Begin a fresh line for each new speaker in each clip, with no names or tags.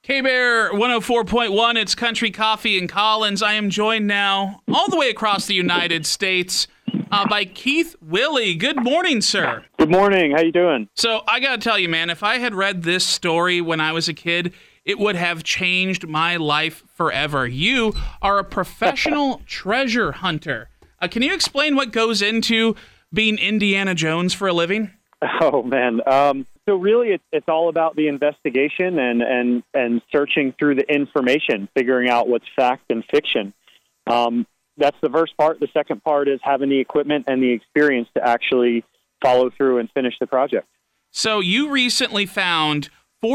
K-Bear 104.1, it's Country Coffee and Collins. I am joined now all the way across the United States by Keith Willey. Good morning, sir.
Good morning. How you doing?
So I got to tell you, man, if I had read this story when I was a kid, it would have changed my life forever. You are a professional treasure hunter. Can you explain what goes into being Indiana Jones for a living?
Oh, man. So really, it's all about the investigation and searching through the information, figuring out what's fact and fiction. That's the first part. The second part is having the equipment and the experience to actually follow through and finish the project.
So you recently found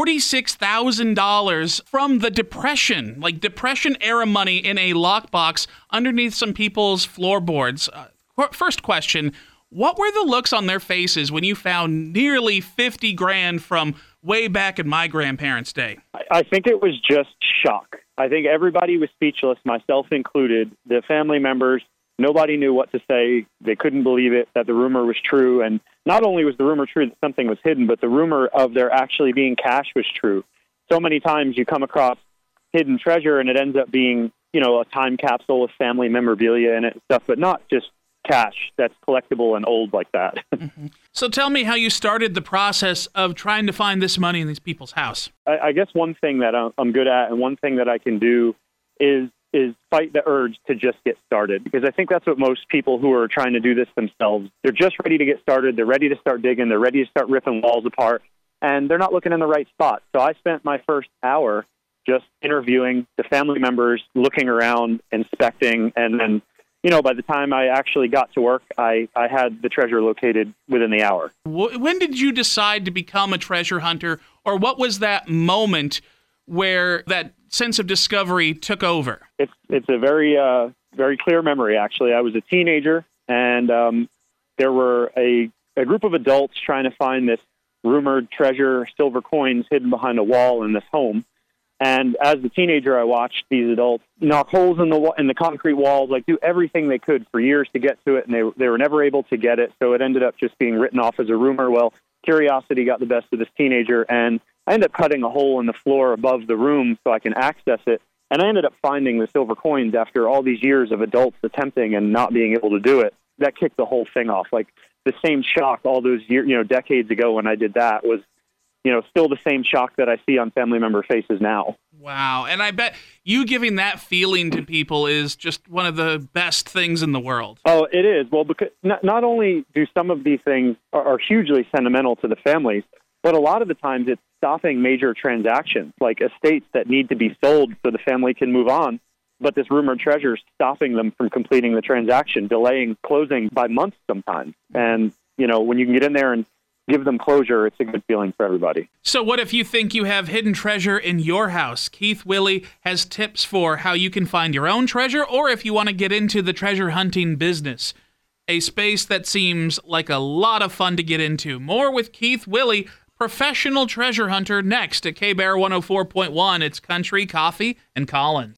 $46,000 from the Depression, like Depression-era money in a lockbox underneath some people's floorboards. First question, what were the looks on their faces when you found nearly $50,000 from way back in my grandparents' day?
I think it was just shock. I think everybody was speechless, myself included. The family members, nobody knew what to say. They couldn't believe it, that the rumor was true. And not only was the rumor true that something was hidden, but the rumor of there actually being cash was true. So many times you come across hidden treasure and it ends up being, a time capsule with family memorabilia in it and stuff, but not just cash that's collectible and old like that.
Mm-hmm. So tell me how you started the process of trying to find this money in these people's house.
I guess one thing that I'm good at and one thing that I can do is fight the urge to just get started, because I think that's what most people who are trying to do this themselves, they're just ready to get started. They're ready to start digging. They're ready to start ripping walls apart, and they're not looking in the right spot. So I spent my first hour just interviewing the family members, looking around, inspecting, and then by the time I actually got to work, I had the treasure located within the hour.
When did you decide to become a treasure hunter, or what was that moment where that sense of discovery took over?
It's a very very clear memory, actually. I was a teenager, and there were a group of adults trying to find this rumored treasure, silver coins hidden behind a wall in this home. And as a teenager, I watched these adults knock holes in the concrete walls, do everything they could for years to get to it, and they were never able to get it. So it ended up just being written off as a rumor. Well, curiosity got the best of this teenager, and I ended up cutting a hole in the floor above the room so I can access it. And I ended up finding the silver coins after all these years of adults attempting and not being able to do it. That kicked the whole thing off. The same shock all those years, decades ago when I did that was still the same shock that I see on family member faces now.
Wow. And I bet you giving that feeling to people is just one of the best things in the world.
Oh, it is. Well, because not only do some of these things are hugely sentimental to the families, but a lot of the times it's stopping major transactions, like estates that need to be sold so the family can move on. But this rumored treasure is stopping them from completing the transaction, delaying closing by months sometimes. And, when you can get in there and give them closure, it's a good feeling for everybody.
So what if you think you have hidden treasure in your house? Keith Willey has tips for how you can find your own treasure, or if you want to get into the treasure hunting business, a space that seems like a lot of fun to get into. More with Keith Willey, professional treasure hunter, next at K-Bear 104.1. It's Country Coffee and Collins.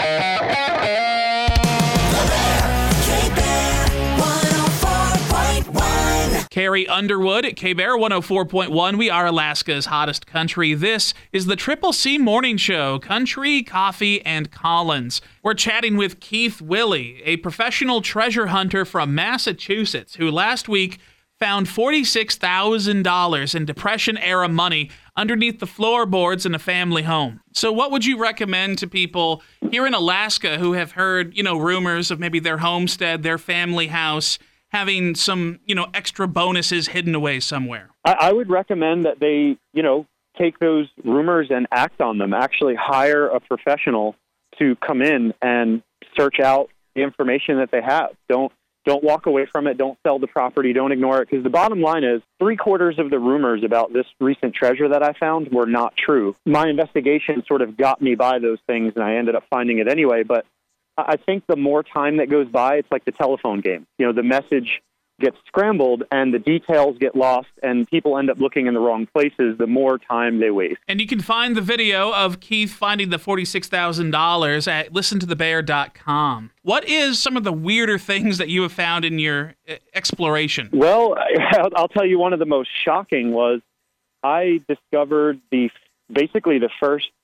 Carrie Underwood at K-Bear 104.1. We are Alaska's hottest country. This is the Triple C Morning Show, Country, Coffee, and Collins. We're chatting with Keith Willey, a professional treasure hunter from Massachusetts, who last week found $46,000 in Depression-era money underneath the floorboards in a family home. So what would you recommend to people here in Alaska who have heard, rumors of maybe their homestead, their family house, having some, extra bonuses hidden away somewhere?
I would recommend that they, take those rumors and act on them. Actually hire a professional to come in and search out the information that they have. Don't walk away from it. Don't sell the property. Don't ignore it. Because the bottom line is 3/4 of the rumors about this recent treasure that I found were not true. My investigation sort of got me by those things, and I ended up finding it anyway. But I think the more time that goes by, it's like the telephone game. The message gets scrambled and the details get lost and people end up looking in the wrong places the more time they waste.
And you can find the video of Keith finding the $46,000 at listentothebear.com. What is some of the weirder things that you have found in your exploration?
Well, I'll tell you, one of the most shocking was I discovered basically the first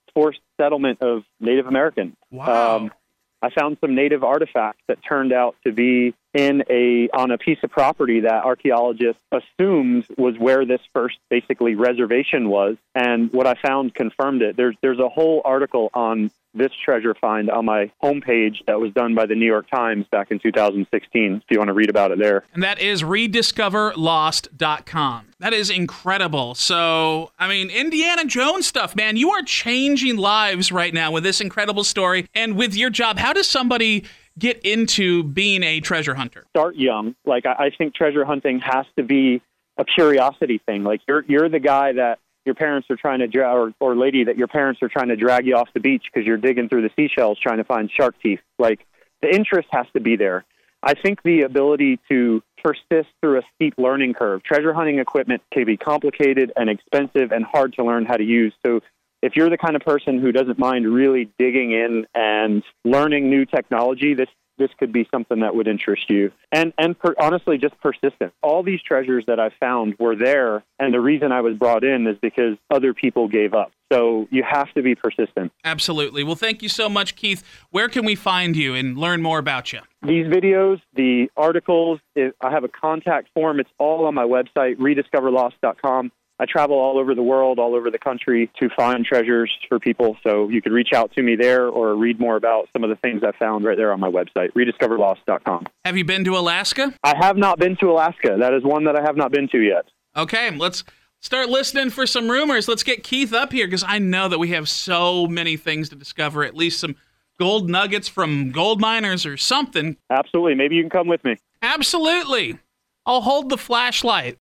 forced settlement of Native Americans.
Wow.
I found some native artifacts that turned out to be on a piece of property that archaeologists assumed was where this first basically reservation was. And what I found confirmed it. There's a whole article on this treasure find on my homepage that was done by the New York Times back in 2016, if you want to read about it there.
And that is rediscoverlost.com. That is incredible. So, I mean, Indiana Jones stuff, man. You are changing lives right now with this incredible story. And with your job, how does somebody get into being a treasure hunter?
Start young. Like, I think treasure hunting has to be a curiosity thing. Like, you're the guy that your parents are trying to or lady that your parents are trying to drag you off the beach because you're digging through the seashells trying to find shark teeth. Like, the interest has to be there. I think the ability to persist through a steep learning curve. Treasure hunting equipment can be complicated and expensive and hard to learn how to use. So if you're the kind of person who doesn't mind really digging in and learning new technology, this could be something that would interest you. And honestly, just persistence. All these treasures that I found were there, and the reason I was brought in is because other people gave up. So you have to be persistent.
Absolutely. Well, thank you so much, Keith. Where can we find you and learn more about you?
These videos, the articles, I have a contact form. It's all on my website, rediscoverlost.com. I travel all over the world, all over the country to find treasures for people. So you could reach out to me there or read more about some of the things I found right there on my website, rediscoverlost.com.
Have you been to Alaska?
I have not been to Alaska. That is one that I have not been to yet.
Okay, let's start listening for some rumors. Let's get Keith up here because I know that we have so many things to discover, at least some gold nuggets from gold miners or something.
Absolutely. Maybe you can come with me.
Absolutely. I'll hold the flashlight.